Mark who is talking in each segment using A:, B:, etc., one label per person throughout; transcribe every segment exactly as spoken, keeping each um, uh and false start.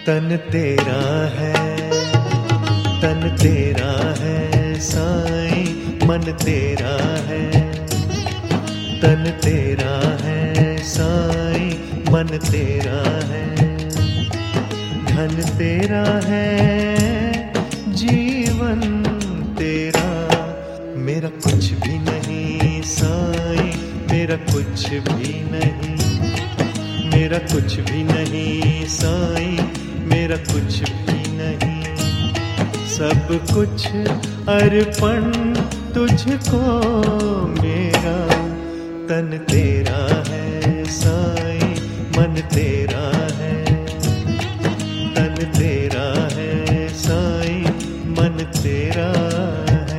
A: तन तेरा है, तन तेरा है साईं, मन तेरा है। तन तेरा है साईं, मन तेरा है। धन तेरा है, जीवन तेरा। मेरा कुछ भी नहीं साईं, मेरा कुछ भी नहीं। मेरा कुछ भी नहीं साईं, मेरा कुछ भी नहीं। सब कुछ अर्पण तुझको मेरा। तन तेरा है साईं, मन तेरा है। तन तेरा है साईं, मन तेरा है।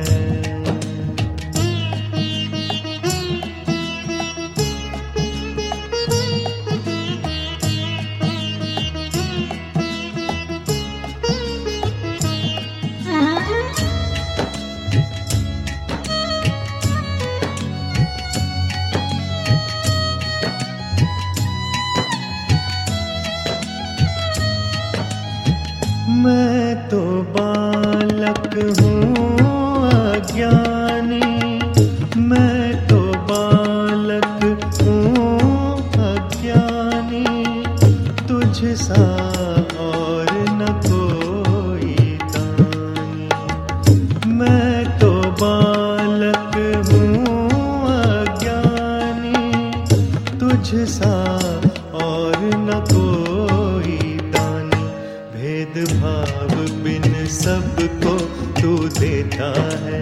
A: मैं तो बालक हूँ अज्ञानी, मैं तो बालक हूँ अज्ञानी। तुझ सा और न कोई दानी। मैं तो बालक हूँ अज्ञानी, तुझ सा और न कोई दानी। भेदभाव बिन सबको तू देता है।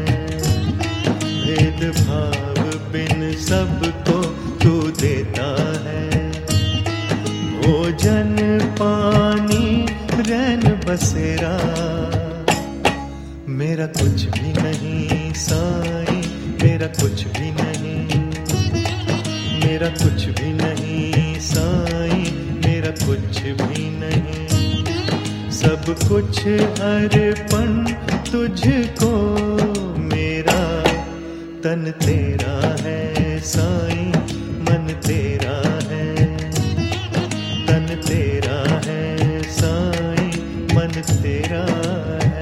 A: भेदभाव बिन सबको तू देता है। भोजन पानी रैन बसेरा। मेरा कुछ भी नहीं साईं, मेरा कुछ भी नहीं। मेरा कुछ भी नहीं साईं, मेरा कुछ भी नहीं। सब कुछ अर्पण तुझको मेरा। तन तेरा है साईं, मन तेरा है। तन तेरा है साईं, मन तेरा है।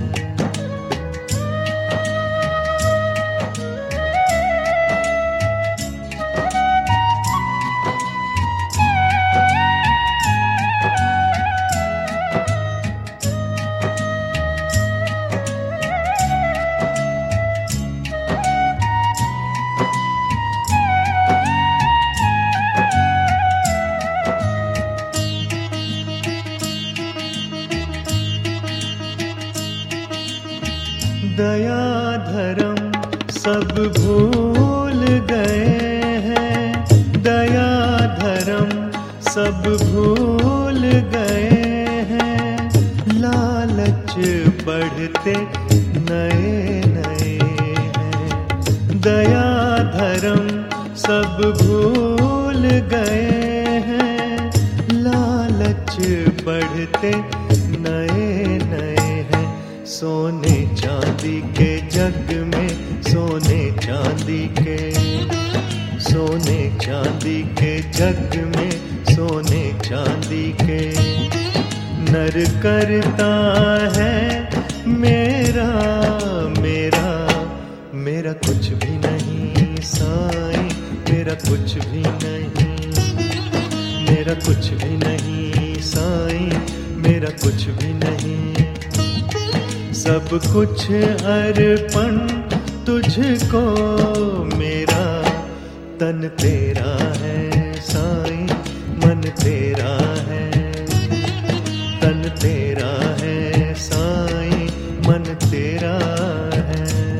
A: दया धर्म सब भूल गए हैं। दया धर्म सब भूल गए हैं। लालच बढ़ते नए नए हैं। दया धर्म सब भूल गए हैं। लालच बढ़ते नए नए हैं। सोने चांदी के जग में, सोने चांदी के। सोने चांदी के जग में, सोने चांदी के। नर करता है मेरा मेरा। मेरा कुछ भी नहीं साईं, मेरा कुछ भी नहीं। मेरा कुछ भी नहीं साईं, मेरा कुछ भी नहीं। सब कुछ अर्पण तुझको मेरा। तन तेरा है साईं, मन तेरा है। तन तेरा है साईं, मन तेरा है।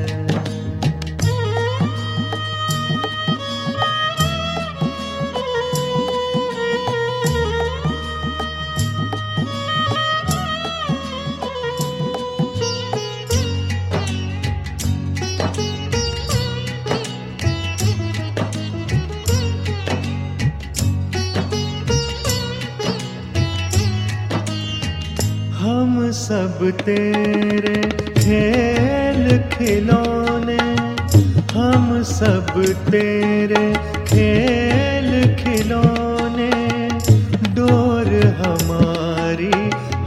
A: हम सब तेरे खेल खिलौने। हम सब तेरे खेल खिलौने। डोर हमारी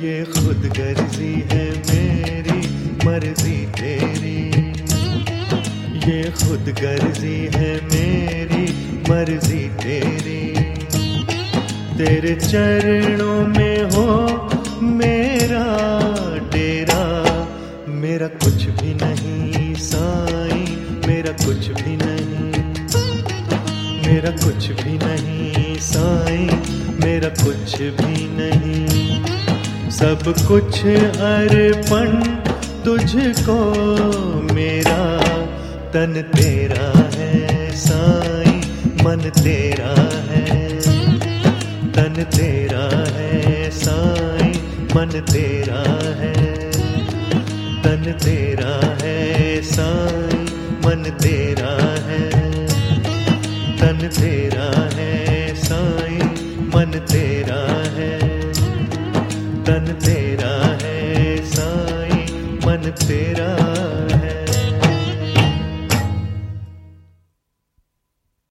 A: ये खुद गर्जी है मेरी मर्जी तेरी, ये खुद गर्जी है मेरी मर्जी तेरी। तेरे चरणों में हो मेरा डेरा, मेरा कुछ भी नहीं साईं, मेरा कुछ भी नहीं, मेरा कुछ भी नहीं साईं, मेरा कुछ भी नहीं। सब कुछ अर्पण तुझको मेरा, तन तेरा है साईं, मन तेरा है, तन तेरा है साईं, मन तेरा है, तन तेरा है साईं, मन तेरा है, तन तेरा है साईं, मन तेरा है, तन तेरा है साईं, मन तेरा